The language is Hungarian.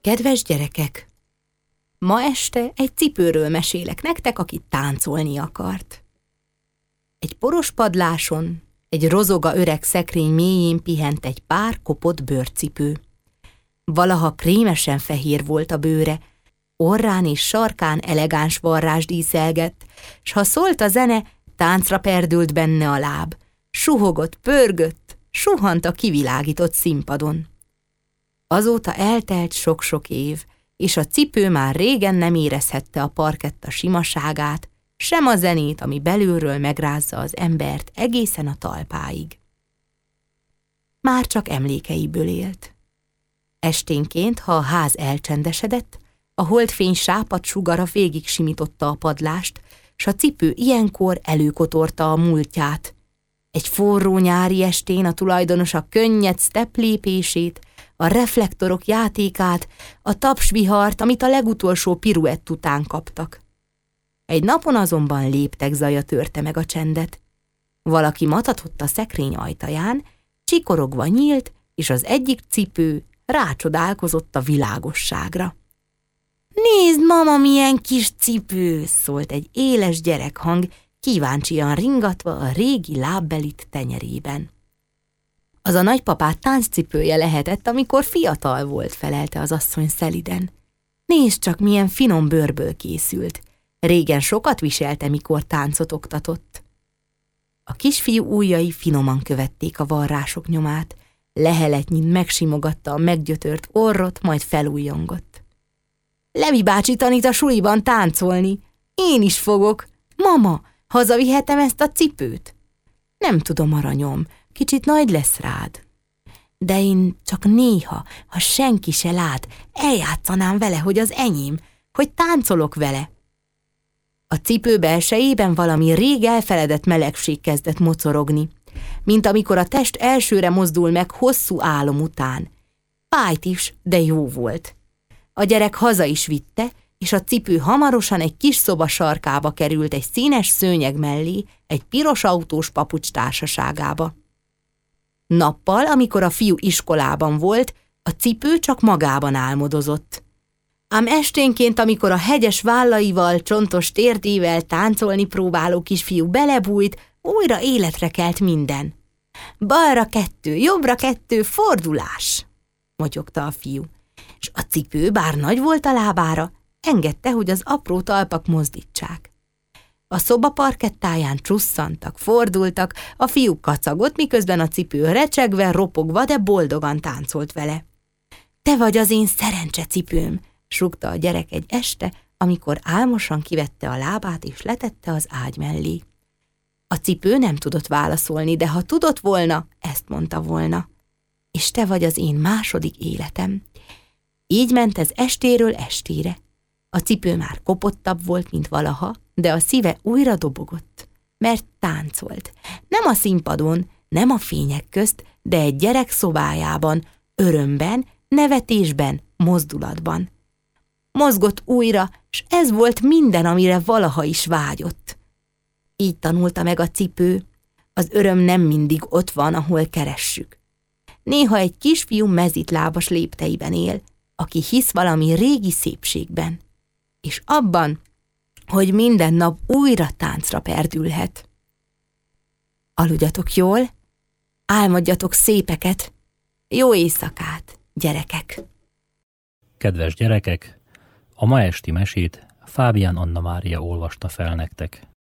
Kedves gyerekek! Ma este egy cipőről mesélek nektek, aki táncolni akart. Egy poros padláson, egy rozoga öreg szekrény mélyén pihent egy pár kopott bőrcipő. Valaha krémesen fehér volt a bőre, orrán és sarkán elegáns varrás díszelgett, s ha szólt a zene, táncra perdült benne a láb, suhogott, pörgött, suhant a kivilágított színpadon. Azóta eltelt sok-sok év, és a cipő már régen nem érezhette a parketta simaságát, sem a zenét, ami belülről megrázza az embert egészen a talpáig. Már csak emlékeiből élt. Esténként, ha a ház elcsendesedett, a holdfény sápadt sugara végig simította a padlást, s a cipő ilyenkor előkotorta a múltját. Egy forró nyári estén a tulajdonos a könnyed sztepplépését, a reflektorok játékát, a tapsvihart, amit a legutolsó piruett után kaptak. Egy napon azonban léptek zaja törte meg a csendet. Valaki matatott a szekrény ajtaján, csikorogva nyílt, és az egyik cipő rácsodálkozott a világosságra. Nézd, mama, milyen kis cipő! Szólt egy éles gyerekhang, kíváncsian ringatva a régi lábbelit tenyerében. Az a nagypapát tánccipője lehetett, amikor fiatal volt, felelte az asszony szeliden. Nézd csak, milyen finom bőrből készült. Régen sokat viselte, mikor táncot oktatott. A kisfiú ujjai finoman követték a varrások nyomát, leheletnyit megsimogatta a meggyötört orrot, majd felújjongott. Levi bácsi tanít a suliban táncolni. Én is fogok. Mama, hazavihetem ezt a cipőt? Nem tudom, aranyom, kicsit nagy lesz rád. De én csak néha, ha senki se lát, eljátszanám vele, hogy az enyém, hogy táncolok vele. A cipő belsejében valami rég elfeledett melegség kezdett mocorogni, mint amikor a test elsőre mozdul meg hosszú álom után. Fájt is, de jó volt. A gyerek haza is vitte, és a cipő hamarosan egy kis szoba sarkába került egy színes szőnyeg mellé, egy piros autós papucs társaságába. Nappal, amikor a fiú iskolában volt, a cipő csak magában álmodozott. Ám esténként, amikor a hegyes vállaival, csontos térdével táncolni próbáló kisfiú belebújt, újra életre kelt minden. Balra 2, jobbra 2, fordulás! Motyogta a fiú, és a cipő, bár nagy volt a lábára, engedte, hogy az apró talpak mozdítsák. A szoba parkettáján csusszantak, fordultak, a fiú kacagott, miközben a cipő recsegve, ropogva, de boldogan táncolt vele. Te vagy az én szerencsecipőm, súgta a gyerek egy este, amikor álmosan kivette a lábát és letette az ágy mellé. A cipő nem tudott válaszolni, de ha tudott volna, ezt mondta volna. És te vagy az én második életem. Így ment ez estéről estére. A cipő már kopottabb volt, mint valaha, de a szíve újra dobogott, mert táncolt. Nem a színpadon, nem a fények közt, de egy gyerek szobájában, örömben, nevetésben, mozdulatban. Mozgott újra, s ez volt minden, amire valaha is vágyott. Így tanulta meg a cipő, az öröm nem mindig ott van, ahol keressük. Néha egy kisfiú mezitlábas lépteiben él, aki hisz valami régi szépségben, és abban, hogy minden nap újra táncra perdülhet. Aludjatok jól, álmodjatok szépeket, jó éjszakát, gyerekek! Kedves gyerekek, a ma esti mesét Fábián Anna Mária olvasta fel nektek.